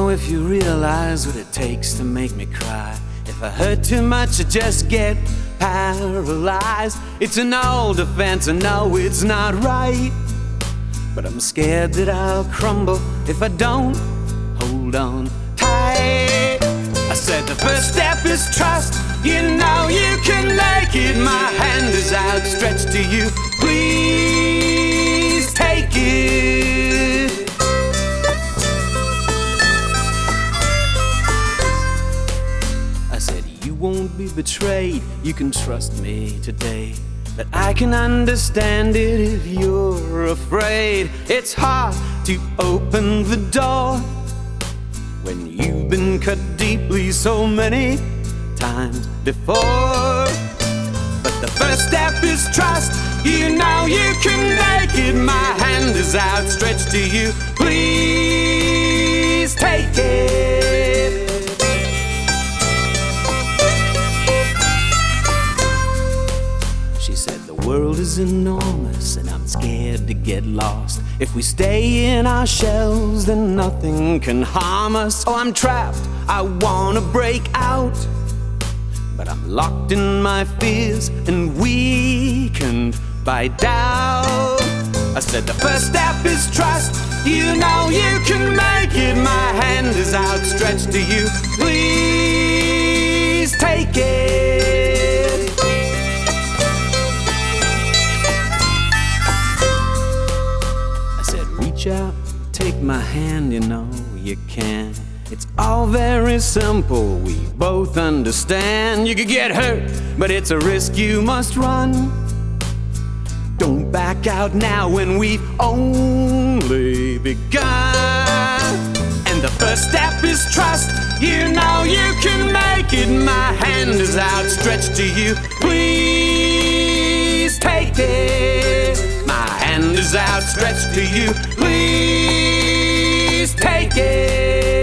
if you realize what it takes to make me cry. If I hurt too much, I just get paralyzed. It's an old defense, I know it's not right, but I'm scared that I'll crumble if I don't hold on tight. I said the first step is trust. You know you can make it. My hand is outstretched to you. Please take it. I said you won't be betrayed. You can trust me today, that I can understand it if you're afraid. It's hard to open the door when you've been cut deeply so many times before. But the first step is trust. You know you can make it. My hand is outstretched to you. Please take it. She said the world is enormous and I'm scared to get lost. If we stay in our shells, then nothing can harm us. Oh, I'm trapped, I wanna break out, but I'm locked in my fears and weakened by doubt. I said the first step is trust. You know you can make it. My hand is outstretched to you. Please take it. I said reach out, take my hand, you know you can. It's all very simple, we both understand. You could get hurt, but it's a risk you must run. Don't back out now when we've only begun. And the first step is trust. You know you can make it. My hand is outstretched to you. Please take it. My hand is outstretched to you. Please take it.